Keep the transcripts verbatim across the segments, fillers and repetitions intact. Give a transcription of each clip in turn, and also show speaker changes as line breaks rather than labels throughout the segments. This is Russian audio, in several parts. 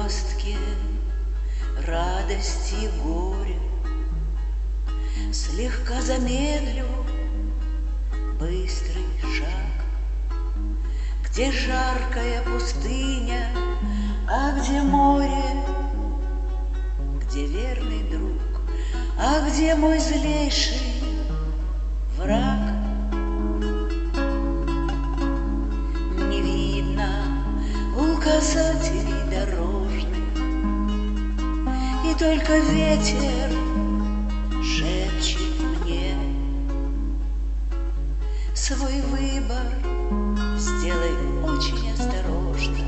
перекрестке радости и горя слегка замедлю быстрый шаг, где жаркая пустыня, а где море, где верный друг, а где мой злейший враг. Не видно указателей дорожных, и только ветер шепчет мне: свой выбор сделай очень осторожно.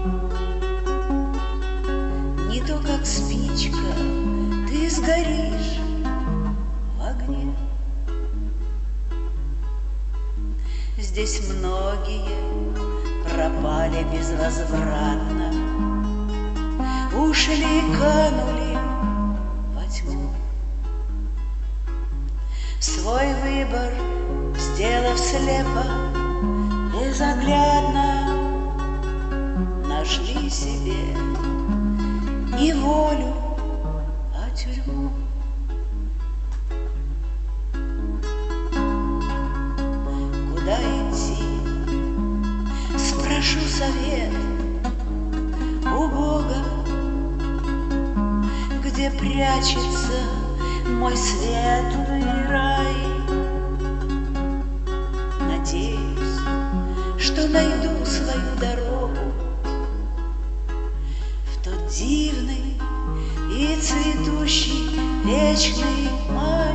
Не то как спичка ты сгоришь в огне. Здесь многие пропали безвозвратно, ушли, канули во тьму. Свой выбор сделав слепо, безоглядно, нашли себе не волю, а тюрьму. Куда идти? Спрошу совет у Бога, где прячется мой светлый рай. Надеюсь, что найду свою дорогу в тот дивный и цветущий вечный май.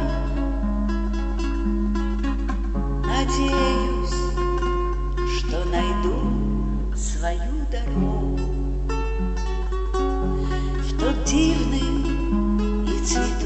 Надеюсь, что найду свою дорогу в тот дивный и цветущий